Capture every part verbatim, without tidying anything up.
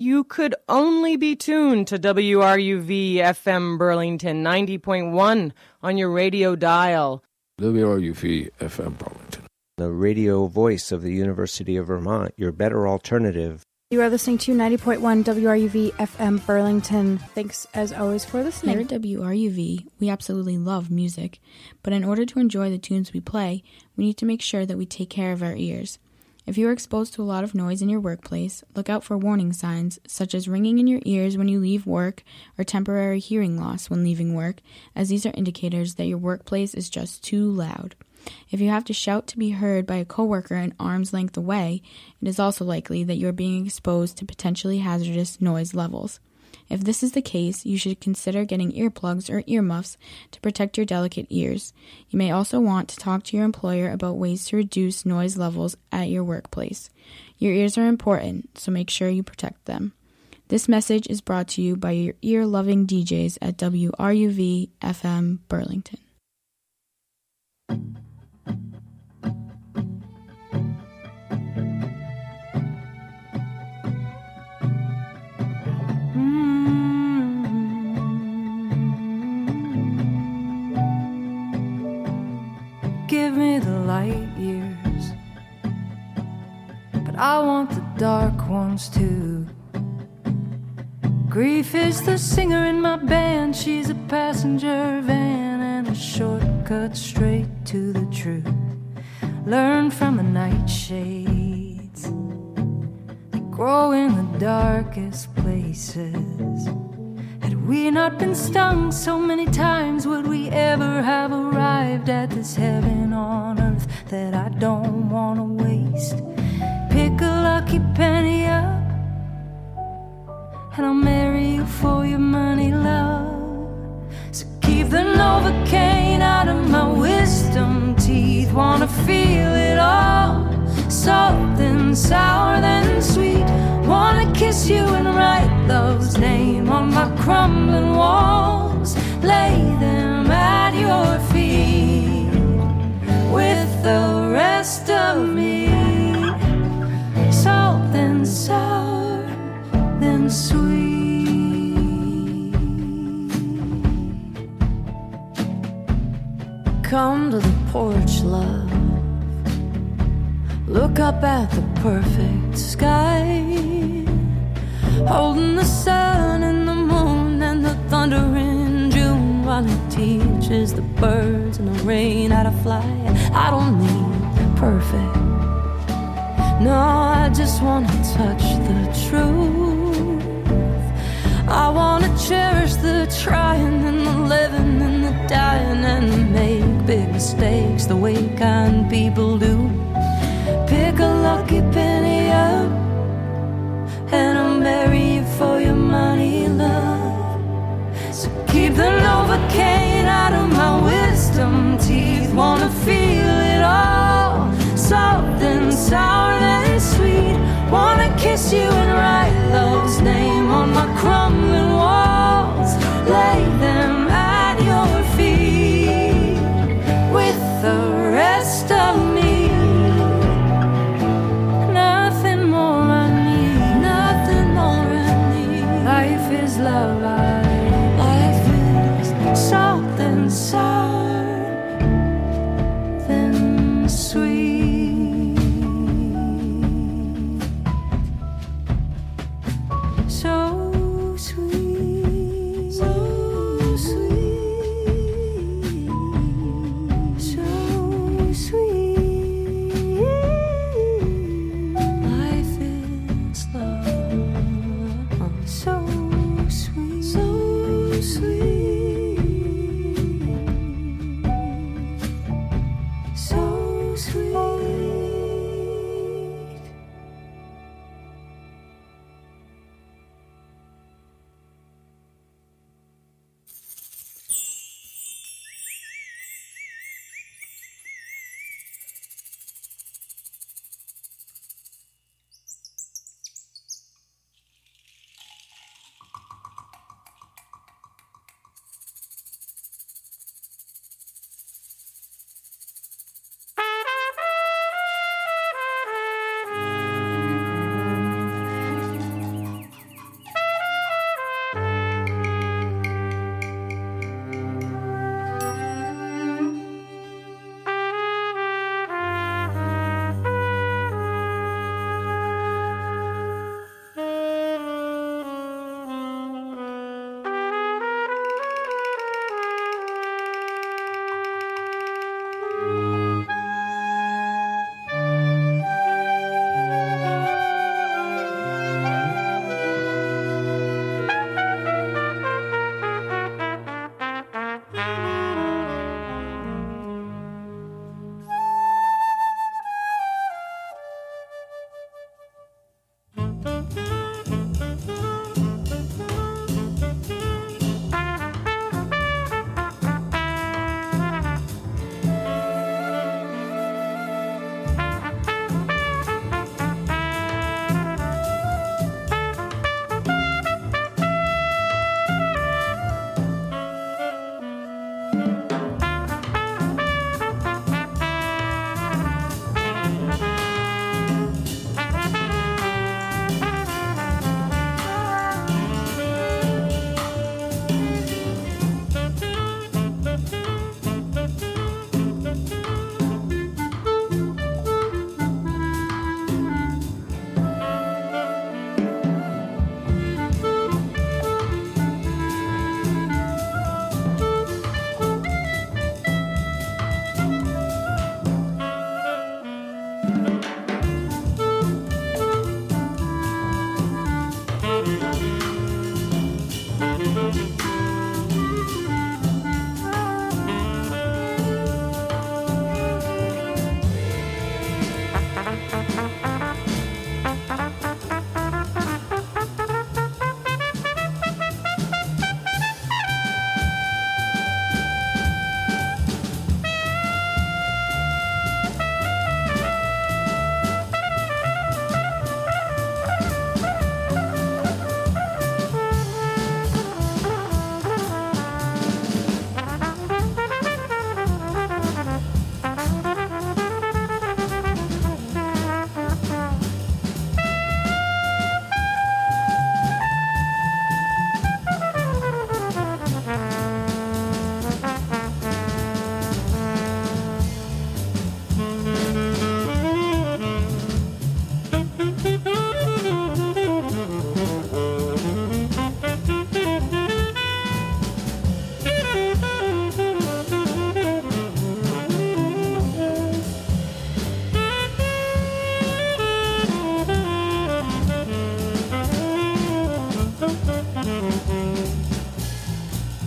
you could only be tuned to W R U V F M Burlington ninety point one on your radio dial. W R U V F M Burlington, the radio voice of the University of Vermont, your better alternative. You are listening to ninety point one W R U V F M Burlington. Thanks, as always, for listening. Here at W R U V, we absolutely love music, but in order to enjoy the tunes we play, we need to make sure that we take care of our ears. If you are exposed to a lot of noise in your workplace, look out for warning signs, such as ringing in your ears when you leave work or temporary hearing loss when leaving work, as these are indicators that your workplace is just too loud. If you have to shout to be heard by a coworker an arm's length away, it is also likely that you are being exposed to potentially hazardous noise levels. If this is the case, you should consider getting earplugs or earmuffs to protect your delicate ears. You may also want to talk to your employer about ways to reduce noise levels at your workplace. Your ears are important, so make sure you protect them. This message is brought to you by your ear-loving D Js at W R U V F M Burlington. Give me the light years, but I want the dark ones too. Grief is the singer in my band, she's a passenger van and a shortcut straight to the truth. Learn from the nightshades that grow in the darkest places. Had we not been stung so many times, would we ever have arrived at this heaven on earth that I don't want to waste? Pick a lucky penny up and I'll marry you for your money, love. So keep the Novocaine out of my wisdom teeth. Wanna feel it all, salt then sour then sweet. Wanna kiss you and write love's name on my crumbling walls. Lay them at your feet with the rest of me. Salt then sour then sweet. Come to the porch, love. Look up at the perfect sky, holding the sun and the moon and the thunder in June, while it teaches the birds and the rain how to fly. I don't need perfect, no, I just want to touch the truth. I want to cherish the trying and the living and the dying, and make big mistakes the way kind people do. Pick a lucky penny up and I'll marry you for your money, love. So keep the Novocaine out of my wisdom teeth. Wanna feel it all, salt and sour and sweet. Wanna kiss you and write love's name on my crumbling walls. Lay them at your feet with the rest of me. Love, I, life is salt and sour, then sweet. So sweet, so sweet, so sweet. Life is love, so so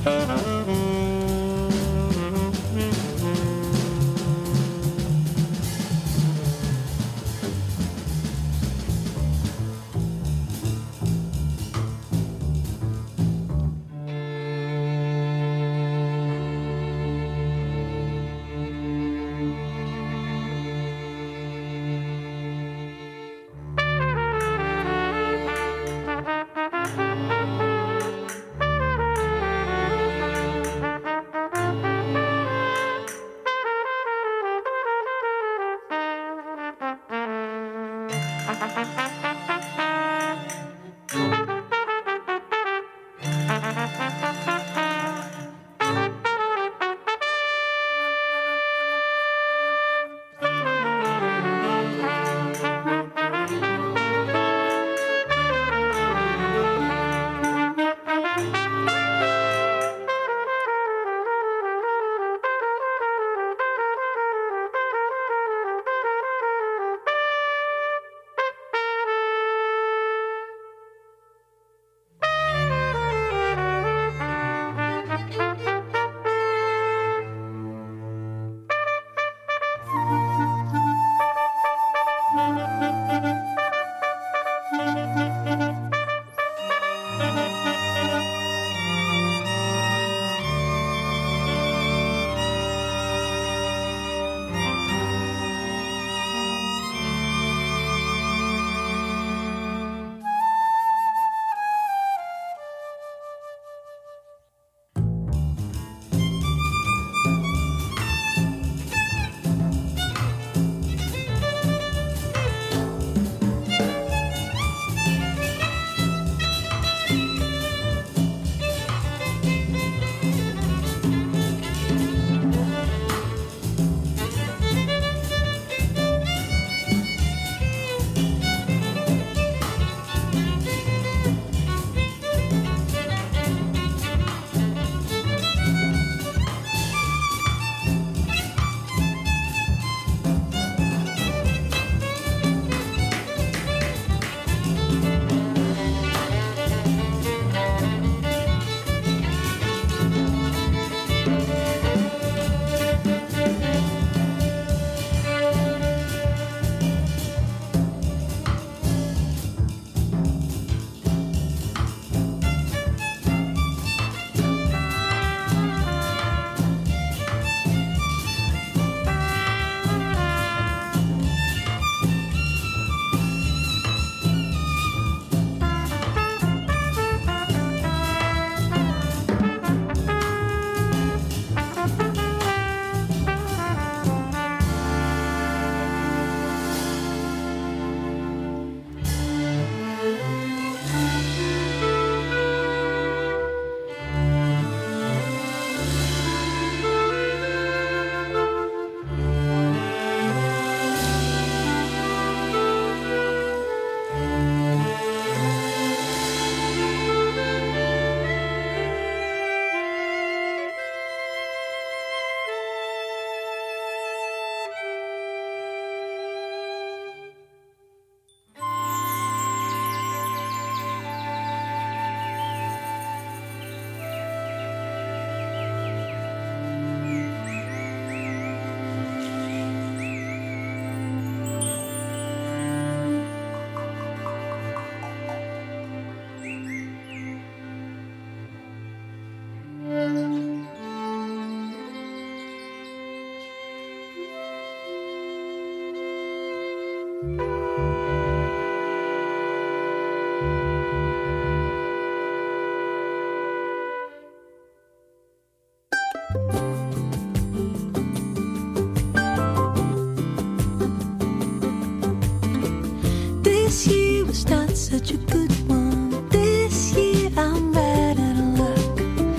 This year was not such a good one. This year I'm right out of luck.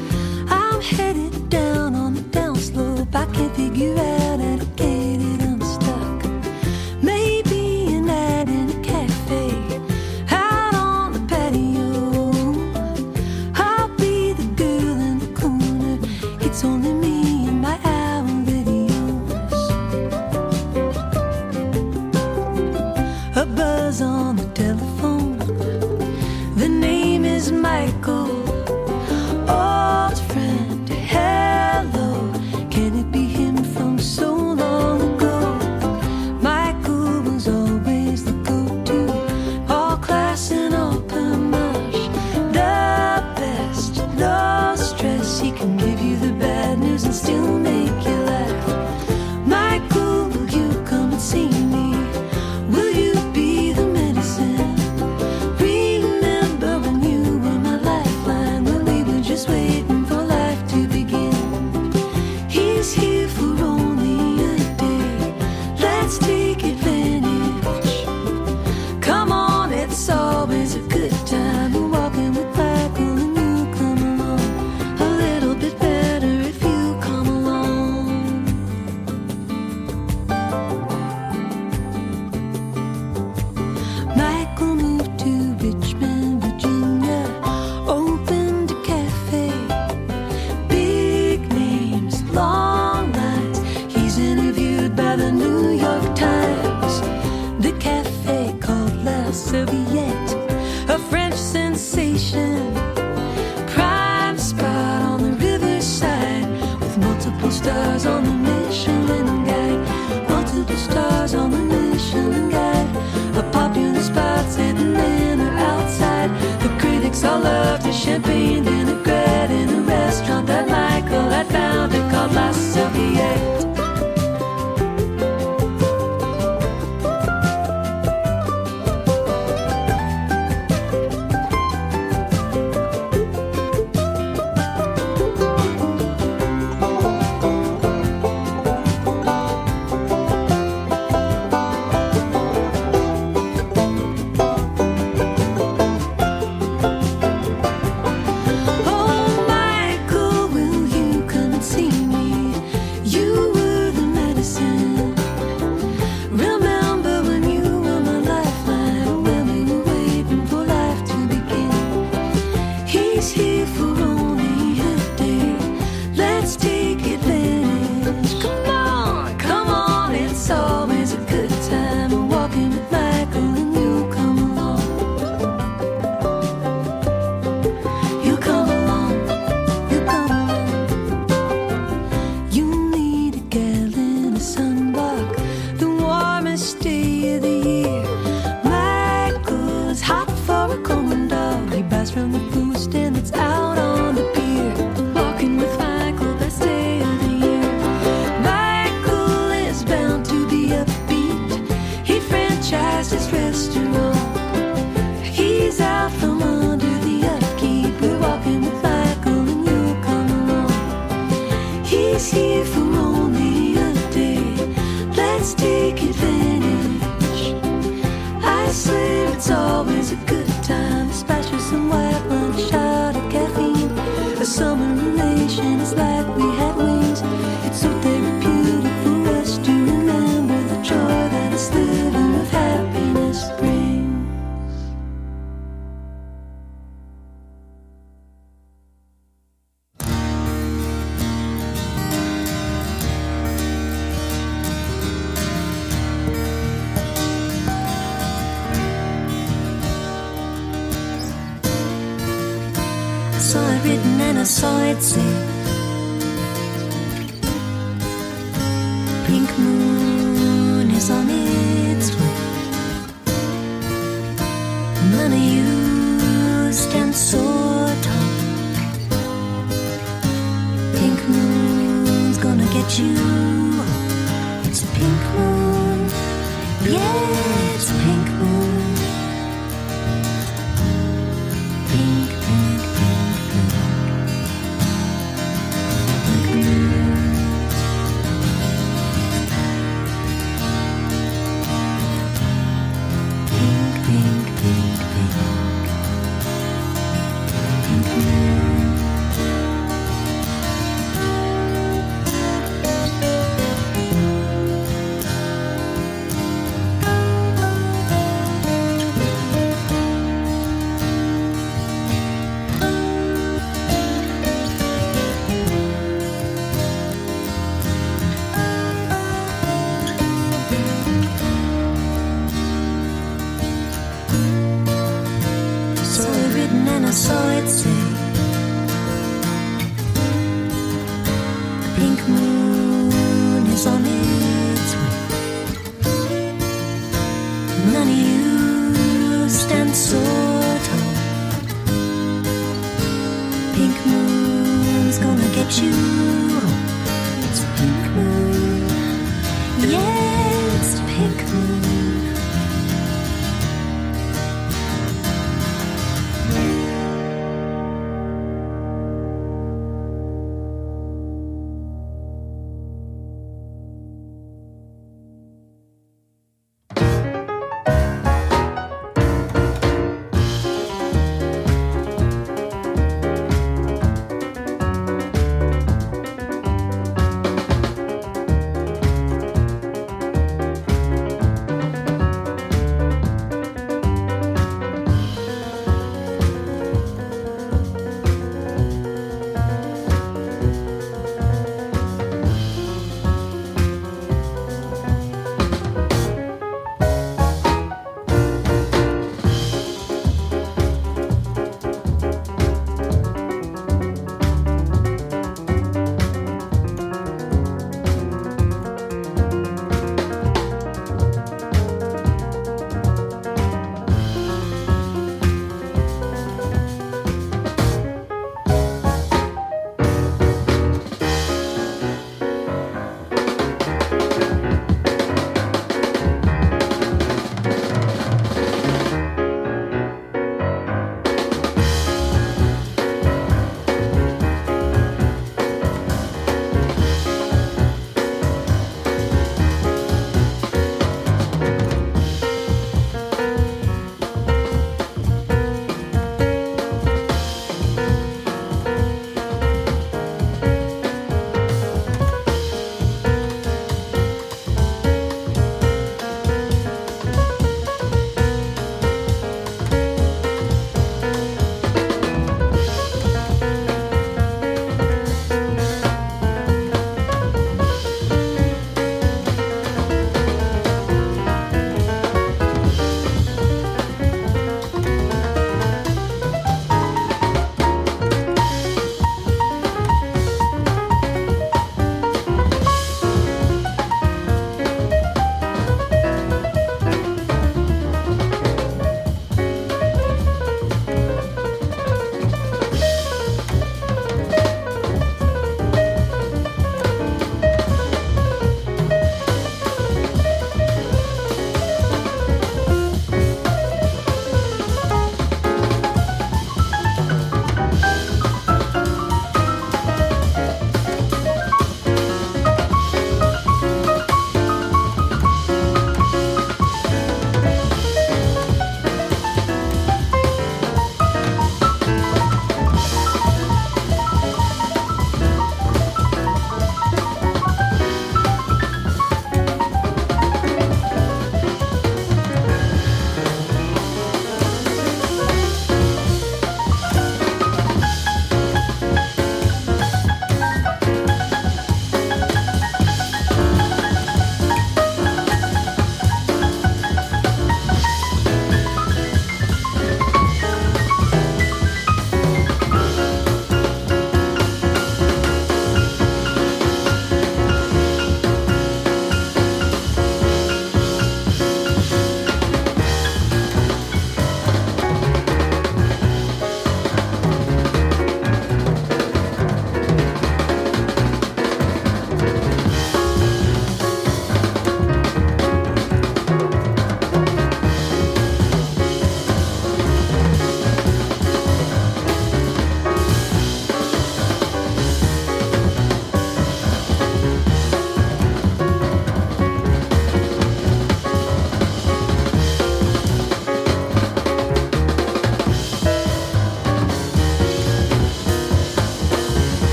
I'm headed down on the downslope. I can't figure out how to get it unstuck. Maybe a night in a cafe, out on the patio. I'll be the girl in the corner. It's only me and my album videos. A buzz on the telephone. The name is Michael, old friend. sensation. Prime spot on the riverside with multiple stars on the Michelin Guide. Multiple stars on the Michelin Guide. A popular spot sitting in or outside. The critics all loved a champagne vinaigrette in a restaurant that Michael had founded called La Serviette.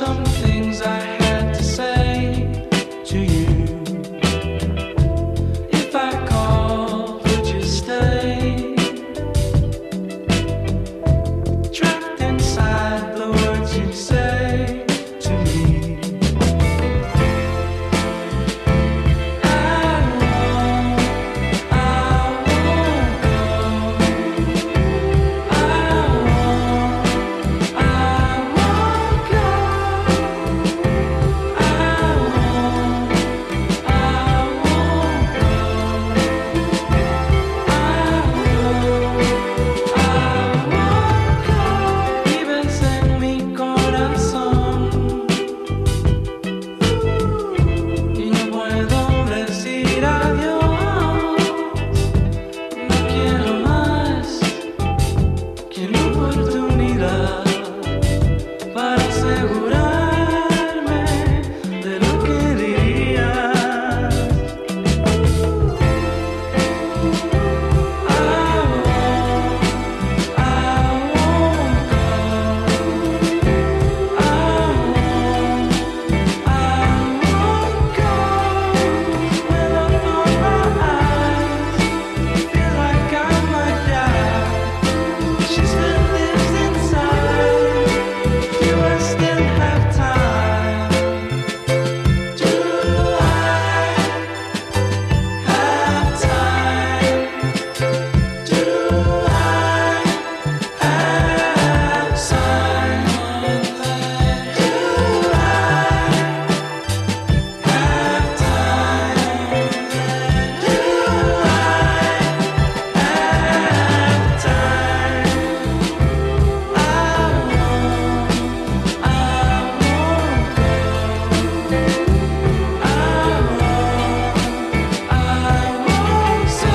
some things I had to say to you. If I call, would you stay? Trapped inside the words you say to me. I won't, I won't go. I won't, I won't go. I won't, I won't go. I won't, I won't go. Vives en mi corazón y no puedo decir adiós. No quiero más que una oportunidad para asegurarme de lo que dirías. I won't, I won't go. I won't, I won't go. When I close my eyes, feel like I might die. She still lives inside. Do I still have time? Do I have time? Do I have time? Do I have time? Do I have time? I won't, I won't go. I won't, I won't go.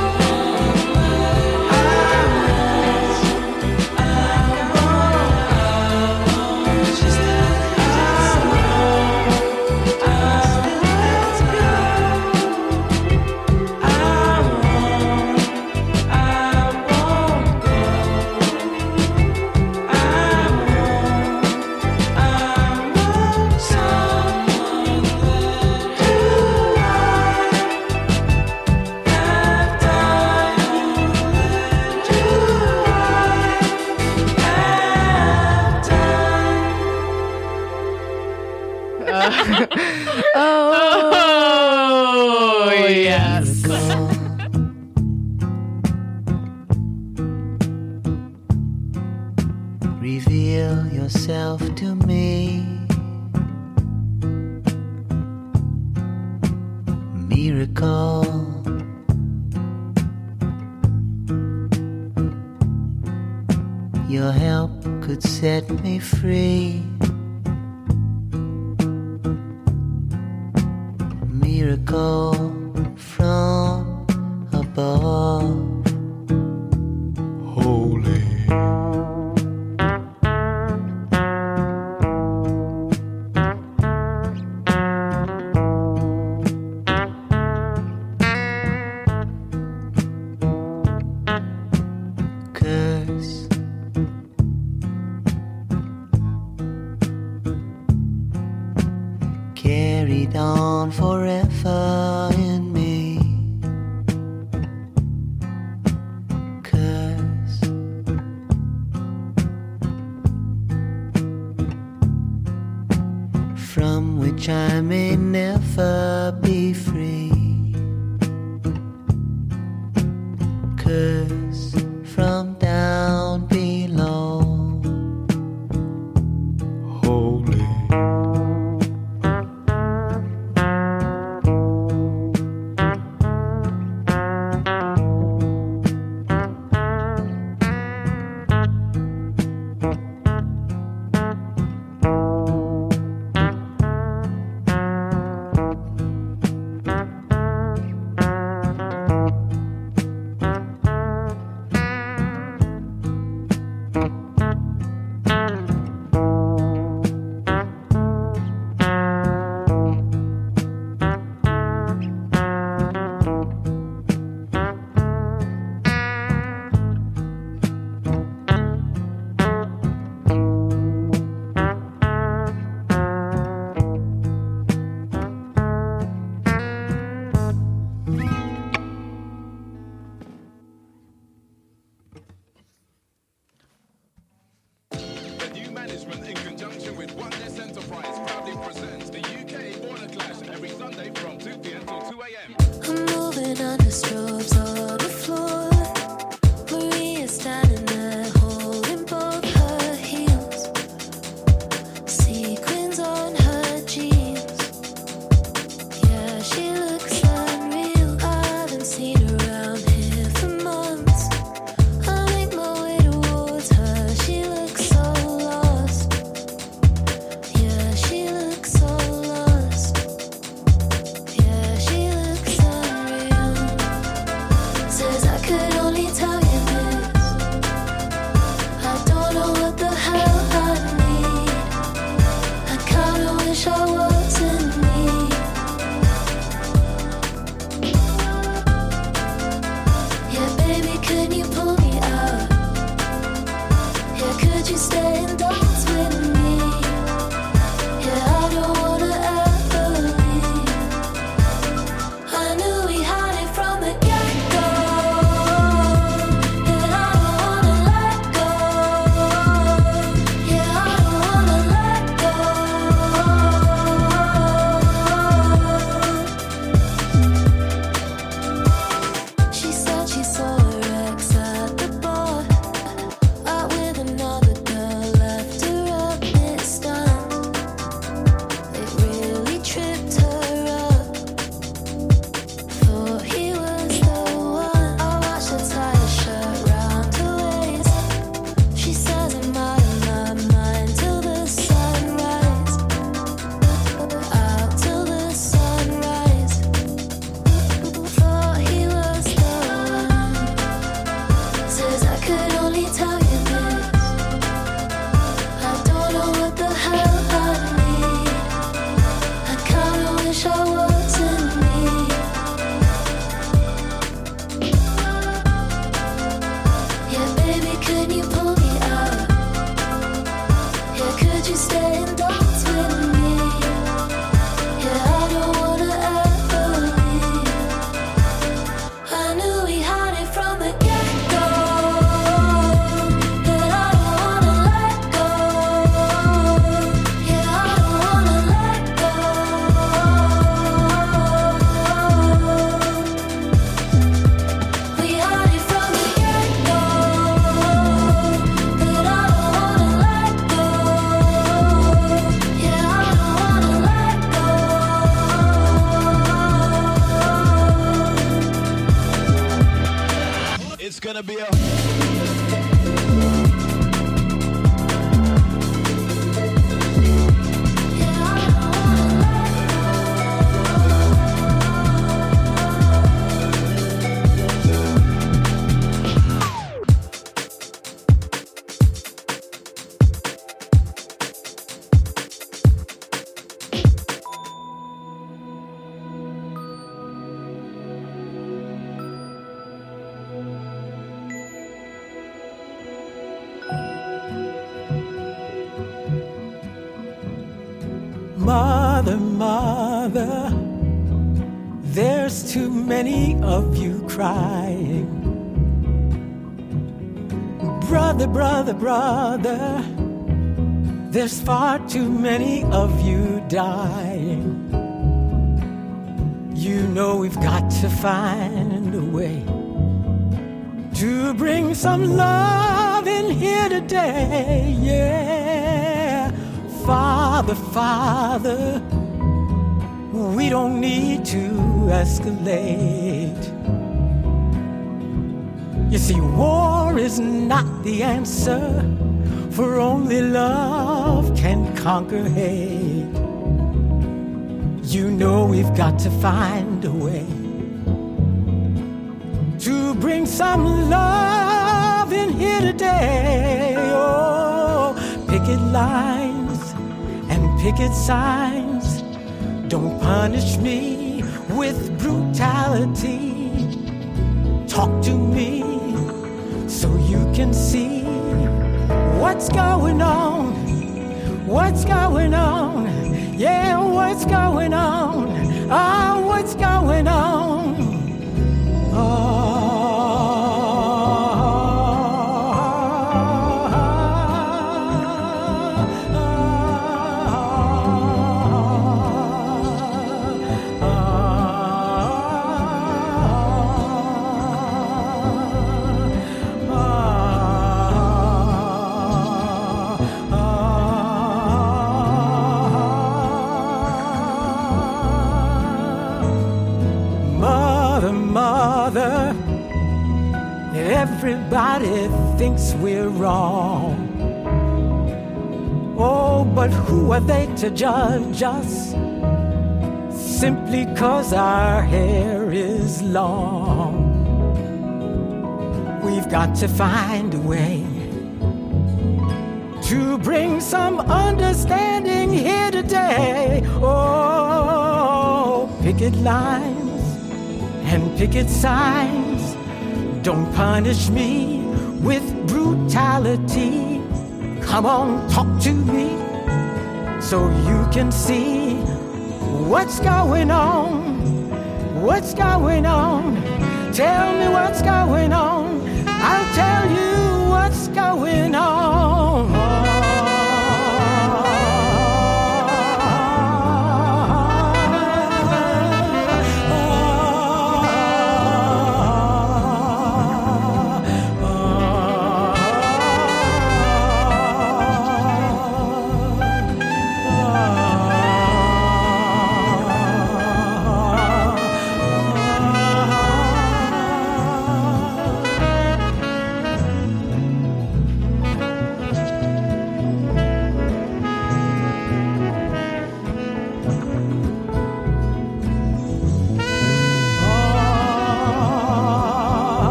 I won't, I won't. She still lives inside. I still let's go. I won't, I won't go. I won't, I won't. Someone there. Do I have time? Do I have time? Oh, yes. Reveal yourself to me. Miracle. Your help could set me free. Miracle from above. Holy. Curse. Carried on forever in me. Curse. From which I may never be free. Curse from down below. Holy. gonna be a Mother, mother, there's too many of you crying. Brother, brother, brother, there's far too many of you dying. You know we've got to find a way to bring some love in here today, yeah. Father, Father, we don't need to escalate. You see, war is not the answer, for only love can conquer hate. You know we've got to find a way to bring some love in here today. Oh, picket lines and picket signs, don't punish me with brutality. Talk to me so you can see what's going on, what's going on, yeah, what's going on, ah, what's going on. Oh. Everybody thinks we're wrong. Oh, but who are they to judge us simply 'cause our hair is long? We've got to find a way to bring some understanding here today. Oh, picket lines and picket signs, don't punish me with brutality. Come on, talk to me so you can see what's going on, what's going on. Tell me what's going on, I'll tell you what's going on.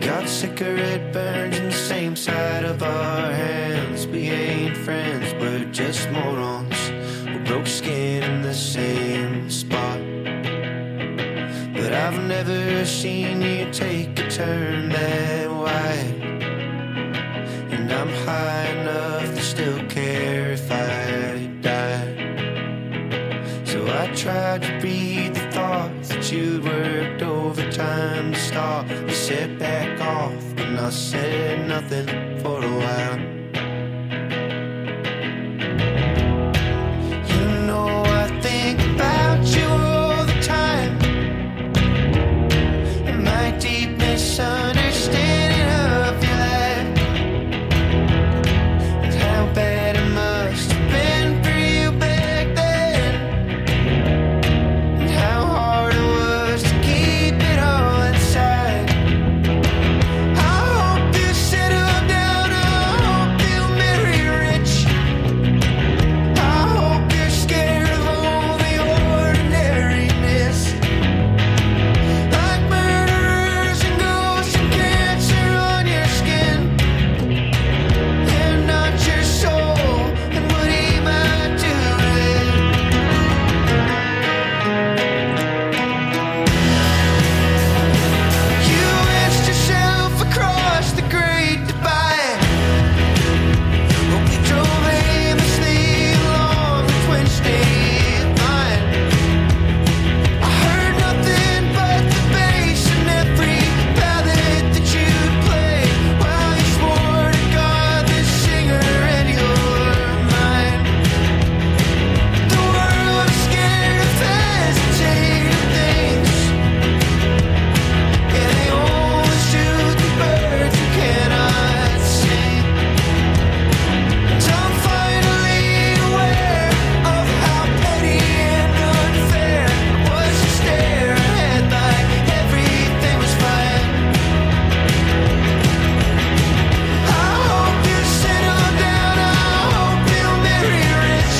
got cigarette burns in the same side of our hands. We ain't friends, we're just morons. We broke skin in the same spot. But I've never seen you take a turn that wide. And I'm high enough to still care if I die. So I tried to read the thoughts that you'd worked overtime to stop. You said back off, and I said nothing for a while. You know I think about you all the time, and my deep misunderstanding of your life, and how bad it must have been for you back then, and how hard it was to keep it all inside. I hope you settle down, I hope you marry rich. I hope you're scared of all the ordinariness, like murderers and ghosts and cancer on your skin, and not your soul, and what he might do with it. You wedged yourself across the great divide. Hope you drove aimlessly along the Twin State line. I heard nothing but the bass in every ballad that you'd play, while you swore to God the singer in your mind. The world is scared of hesitating things. Yeah, they only shoot the birds who cannot sing. So I'm finally aware of how petty and unfair it was to stare ahead like everything was fine. I hope you settle down, I hope you marry rich.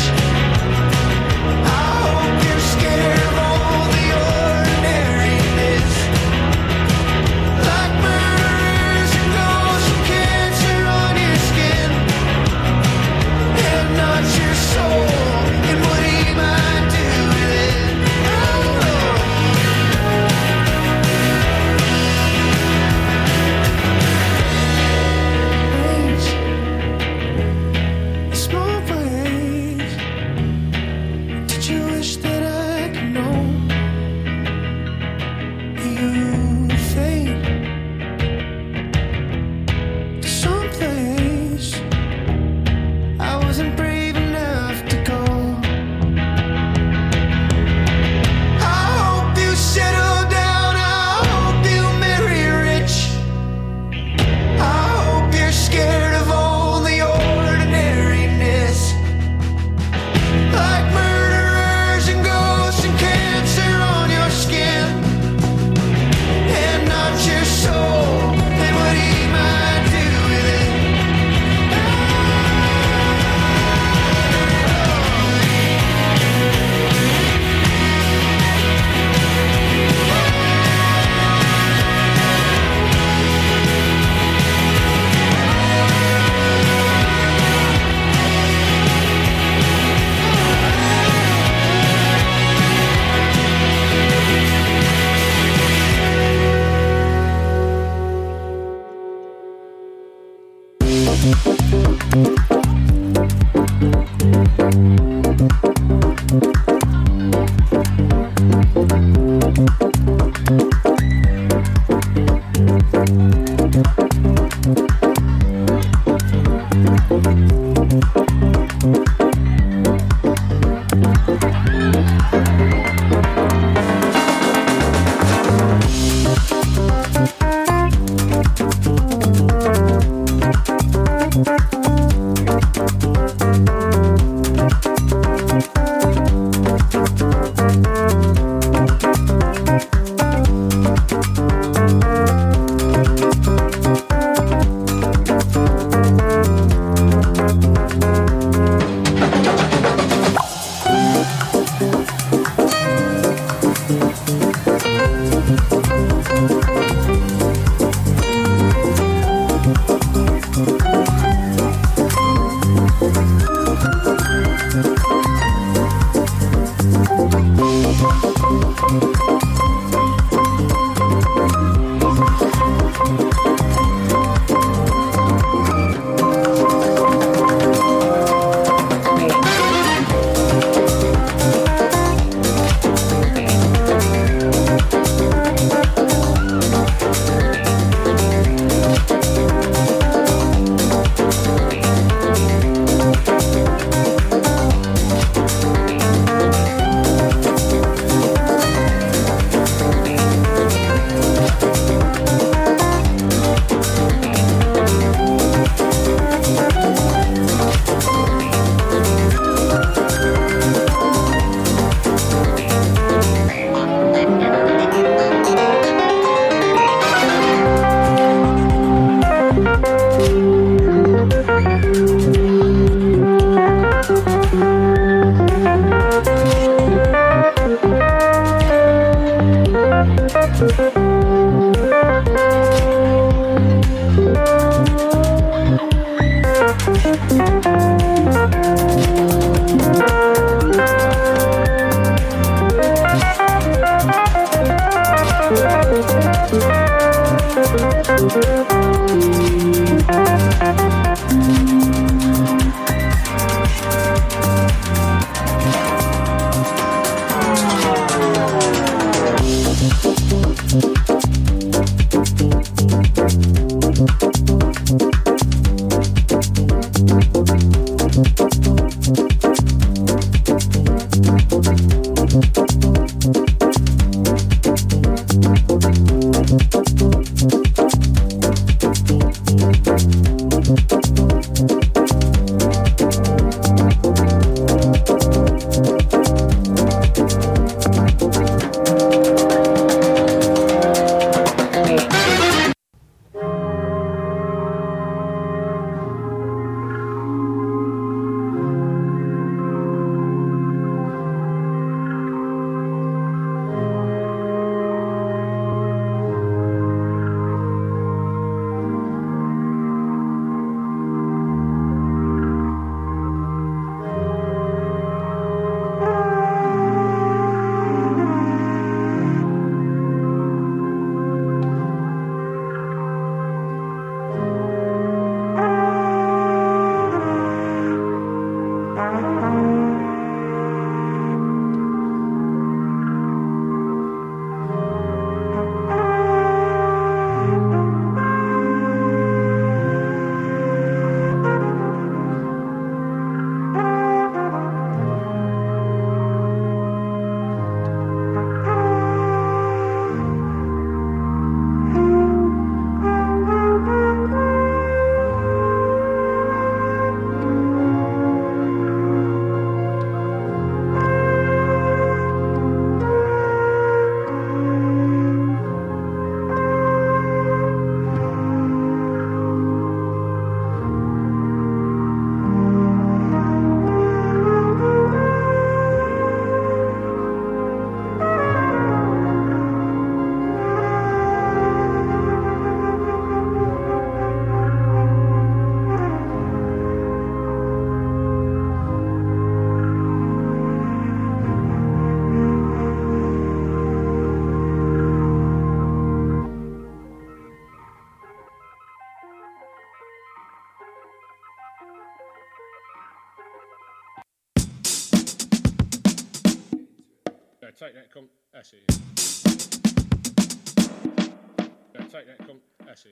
I hope you're scared of all the ordinariness, like murderers and ghosts and cancer on your skin, and not your soul, and what he might do with it. Oh, small ways. Did you wish that I could know you fade to someplace I wasn't brave enough to go? I hope you settle down, I hope you marry rich. I hope you're scared of all the ordinariness, like murderers and ghosts and cancer on your skin, and not your soul, and what he might do with it. Take that, come. That's it. Yeah, take that, come. That's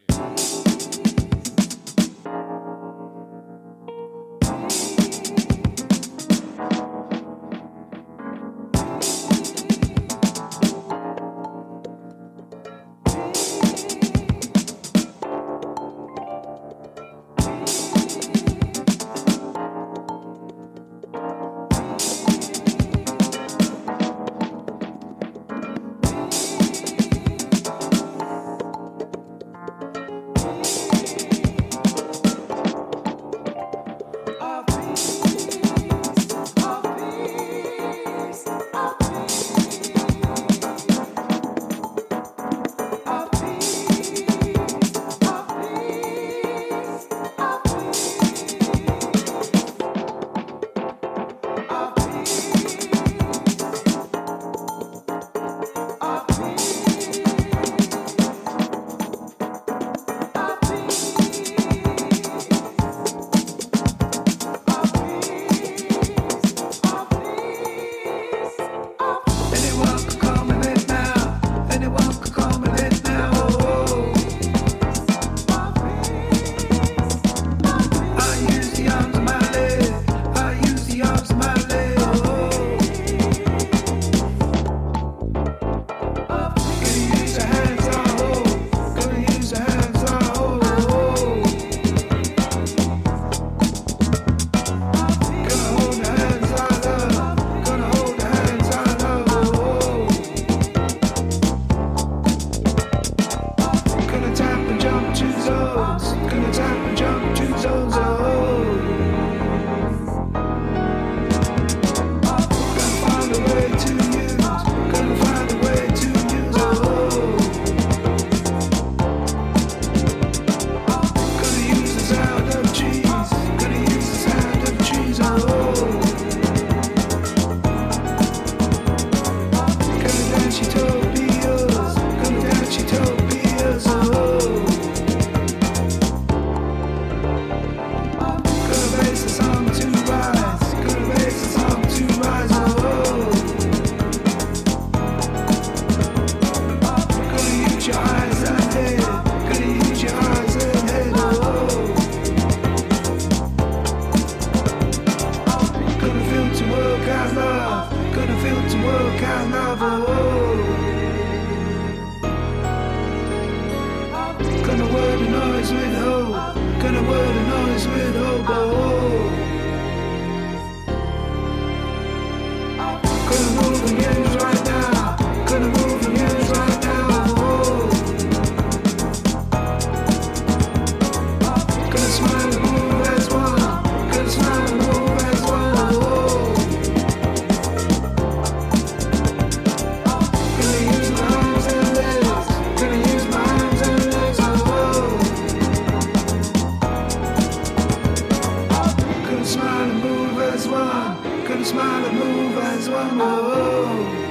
noise with hope. Gonna word a noise with hope. Oh. Gonna move and use right now. Gonna move and use right now. Oh. Gonna smile and move as one. Gonna smile and move as one. Oh. Gonna use my arms and legs. Gonna use my arms and legs. Oh. Gonna smile and move as one. Gonna smile and move as one. Oh.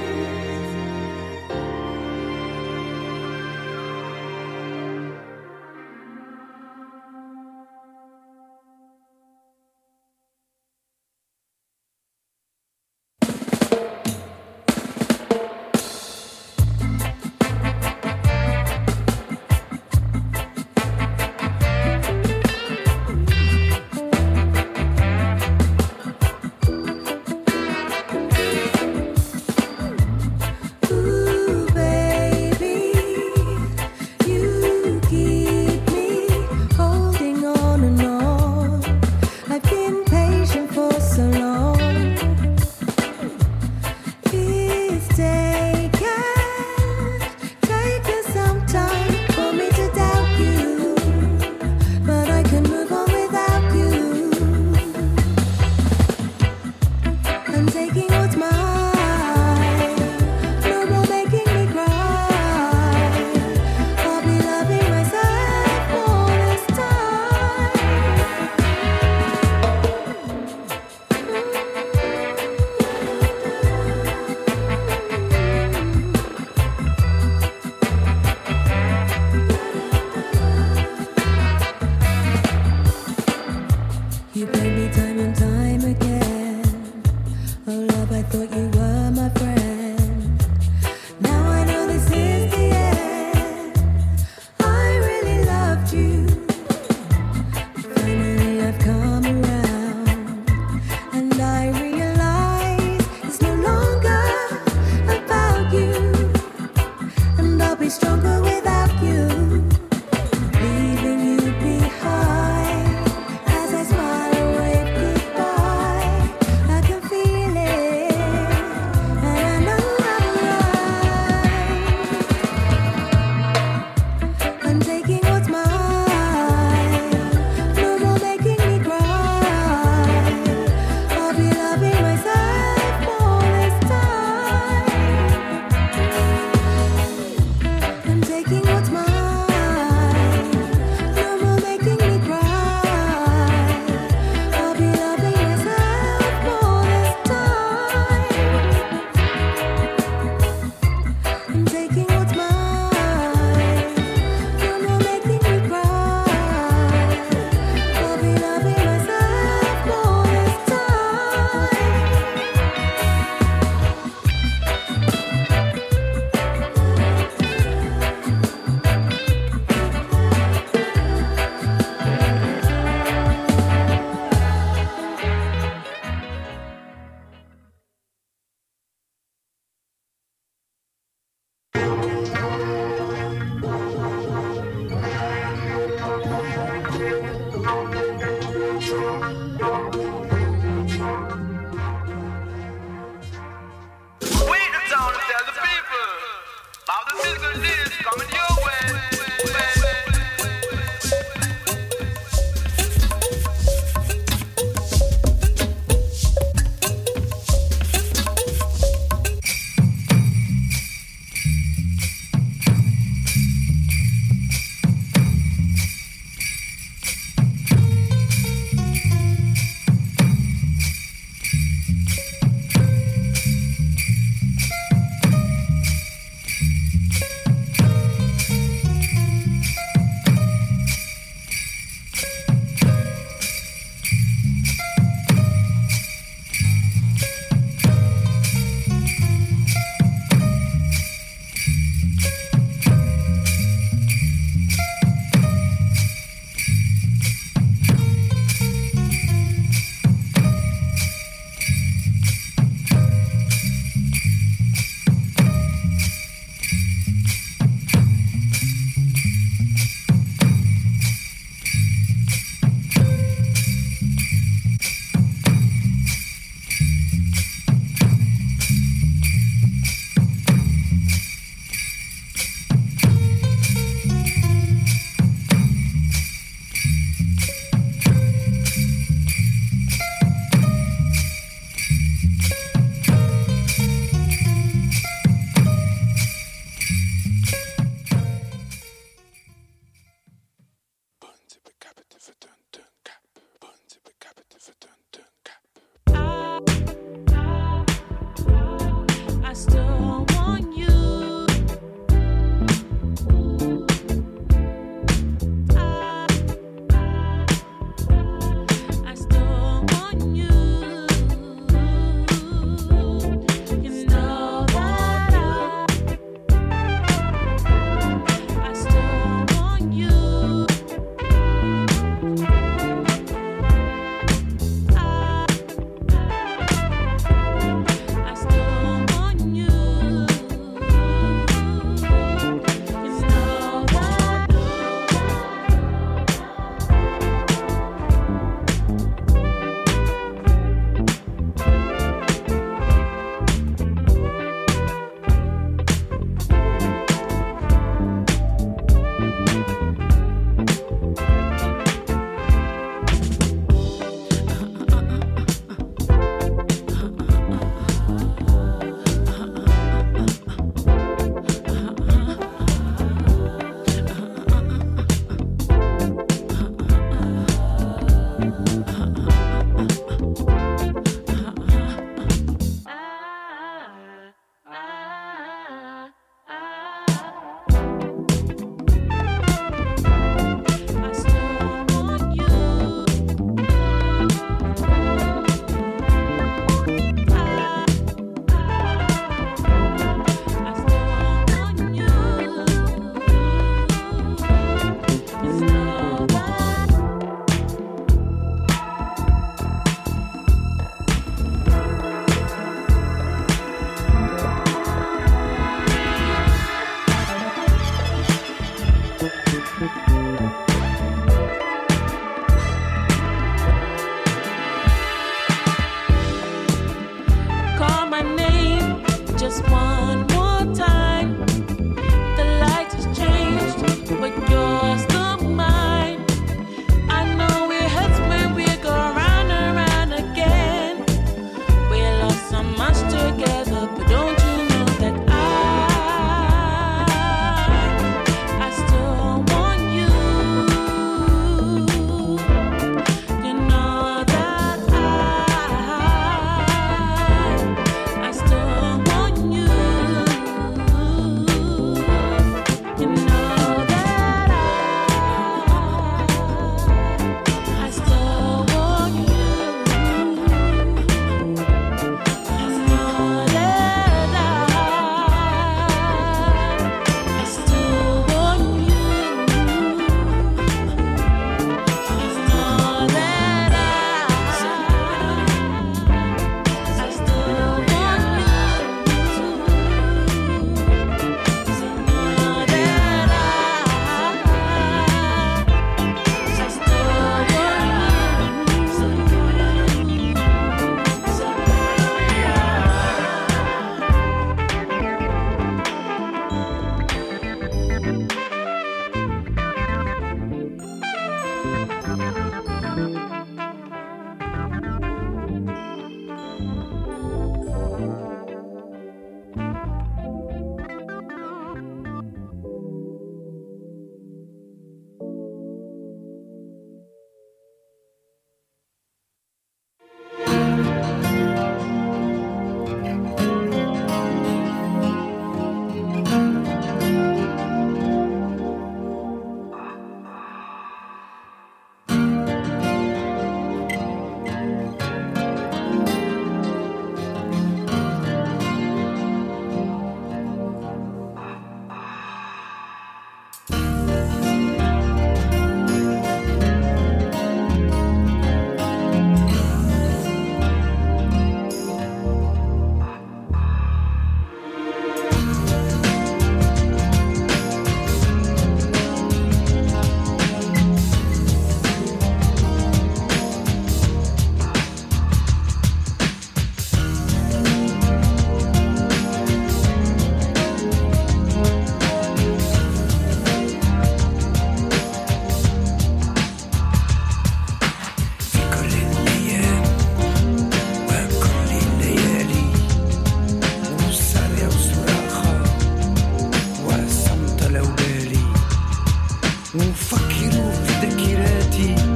أفكر في ذاكراتي